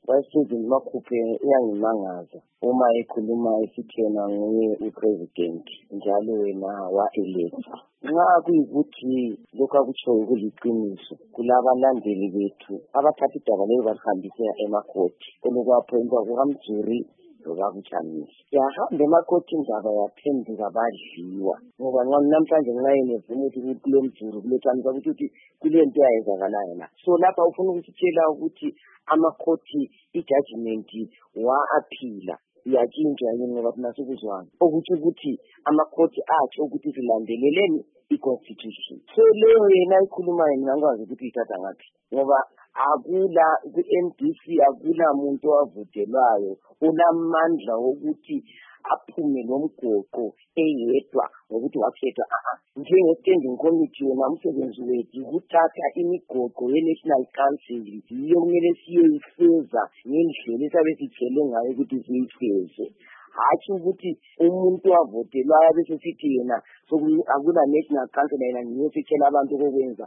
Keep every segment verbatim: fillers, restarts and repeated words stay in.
wayeStephen Makhuphe uyangimangaza uma ekhuluma esithena nguye upresident njalo wena wa-electa. Nxa kuyikuthi lokhu akutshoyo kuliqiniso kulabalandeli bethu abathatha idaba lelo balihambisa emakhoti olukwapho emva kukaMjuri lokaBuchamisa. Yahamba emakhoti indaba yaphenduka badliwa ngoba namhlanje nxa yenevuma ukuthi kulo Mjuri kuloChamisa ukuthi kulento eyayenzakalayo la. So lapha ufuna ukusitshela ukuthi amakhoti i-judgment wa-aphila iyatshintshwa yini ngoba thina sikuzwana, ukuthi ukuthi amakhoti atsho ukuthi silandeleleni i-constitution. So leyo yena ikhulumayo mina ngikwazi ukuthi ithatha ngaphi ngoba akula ku-M D C akula muntu owavudelwayo unamandla wokuthi aphume lomgoqo eyedwa ngokuthi wakhethwa. Njenge-standing committee wena umsebenzi wethu ukuthatha imigoqo ye-National Council yiyo kumele siyoyifeza ngendlela esabe sitshele ngayo ukuthi siyifeze, hatshi ukuthi umuntu wavotelwayo bese sithi yena akula National Council yena ngiyo sitshela abantu okwenza.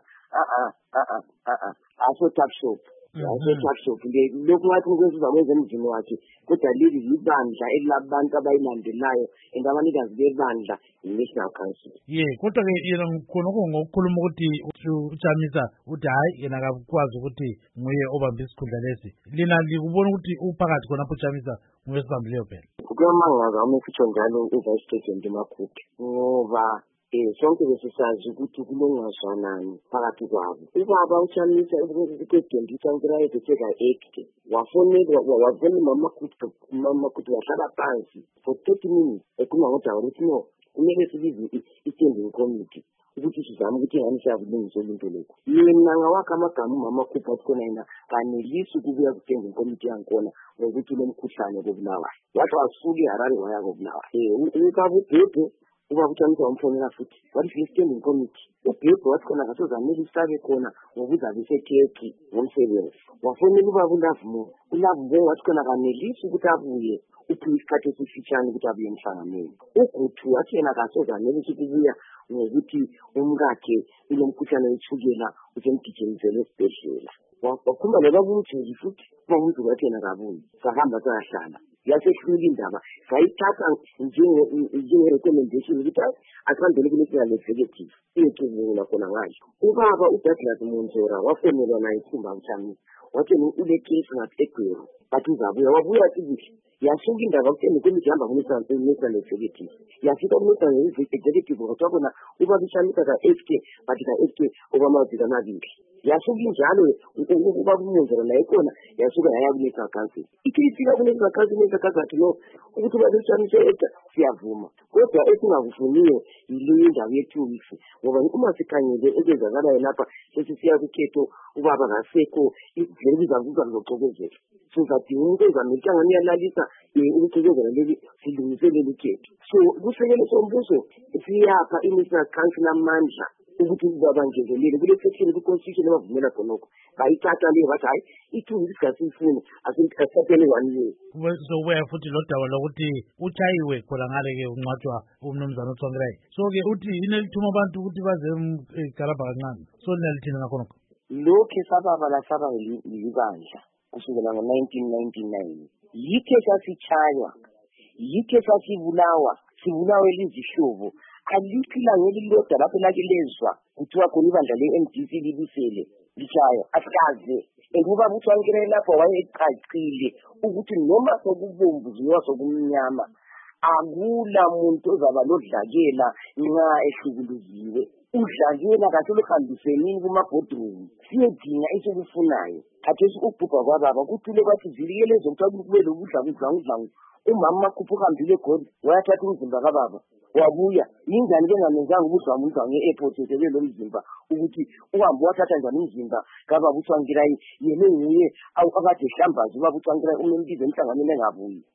Aso takshop aso takshop lokhu ngathi ukwenza kwenza emzini wakhe kodwa leli libandla elabantu abayilandelayo and abanikazi bebandla i-National Council. Ye kodwa ke yena khonoko ngokukhuluma ukuthi uChamisa uthi hayi yena akakwazi ukuthi nguye obambe isikhundla lesi, lina likubona ukuthi uphakathi khonapho uChamisa nguye sibambileyo phela? Kuyamangaza uma kusho njalo uVice President Makhuphe ngoba Eh sonke besisazi ukuthi kulungazwanani phakathi kwabo. Ubaba uChamisa upresident uSankirayo Betheka Act wafonela wavela mama Makhuphe mama Makhuphe wahlala phansi for thirty minutes ekhuluma ngodaba ukuthi no kumele sibize i-standing committee ukuthi sizame ukuthi ngani siyakulungisa into lokho. Yena ngawakha amagama mama Makhuphe athi khona yena kanelisi ukubuya ku-standing committee yankona ngokuthi lo mkhuhlane kobulawayo wathi wasuka eHarare waya kobulawayo. Eh ukaba uBhebhe uba uChamisa wamfonela futhi wathi i-standing committee uBhebhe wathi khona ngasozamele isabe khona ngokuzabe seTurkey ngomsebenzi wafonela ubaba uLavumo uLavumo wathi khona kanelisi ukuthi abuye uphi isikhathi esifitshane ukuthi abuye emhlanganweni. uGutu wathi yena kasozamele ukubuya ngokuthi umkakhe unomkhuhlane wetshukela usemgijimisele esibhedlela. Wakhuluma nobabumjeli futhi ubabumjeli wathi yena kabuye sahamba sayahlala yasehlula indaba sayithatha njenge-recommendation ukuthi asihambele ku-National Executive iyecubungula khona ngayo. Ubaba uDouglas Monzora wafonelwa naye ikhumba uChamisa wathi ule case ngathi eGweru but uzabuya wabuya sibili yasuka indaba kuthe nekomiti ihamba ku-National Executive yafika ku-National Executive kwathiwa khona ubaba uChamisa ka-F K but ka-F K okwamaviki amabili yasuka injalo ubaba uMonzora naye khona yasuka yaya ku-National Council. Ithi ifika ku-National Council National Council athi no ukuthi ubaba uChamisa yedwa siyavuma kodwa esingakufuniyo yileyo indaba ye-two weeks ngoba uma sikhangele ekwenzakalayo lapha sesisiya kukhetho ubaba ngasekho ivele bizavuka loxokozela sizadinga into ezamelanga niyalalisa ukuxokozela leli silungiselele ukhetho. So kusekele sombuso siyapha i-National Council amandla ukuthi babangezelele kule section ku-constitution abavumela khonokho bayithatha leyo bathi hayi i-two weeks kasiyifuni asintathele one year. So weya futhi lo daba lokuthi utshayiwe khona ngale-ke uncwatshwa umnumzana uTsvangirai, so-ke uthi inelithuma abantu ukuthi baze eGarabha kancane, so linalithina ngakhonokho lokhu esababala saba libandla kusukela ngo-nineteen ninety-nine yikho sasitshaywa yikho sasibulawa sibulawe lizihlobo alikho ilanga elilodwa lapho lake lezwa kuthiwa khona ibandla le-M D C libisele litshaywa asikaze. Ngoba uTsvangirai lapho wayecacile ukuthi noma sokubomvu ziwa sokumnyama akula muntu ozaba lodlakela nxa ehlukuluziwe. Udlakela kahle luhambisenini kuma-boardroom siyedinga esikufunayo khathesi ukubhubha kwababa kuthule bathi zilikele zokuthiwa kube lokudlangudlangu. Umama Makhuphe uhambile eGoli wayathatha umzimba kababa wabuya yingane bengamenzanga ubudlwangudlwangu e-airport yethelwe lo mzimba ukuthi uhambe wathatha njani umzimba kababa uTsvangirai yena nguye akade hlambazi ubaba uTsvangirai umembize emhlanganweni engabuyi.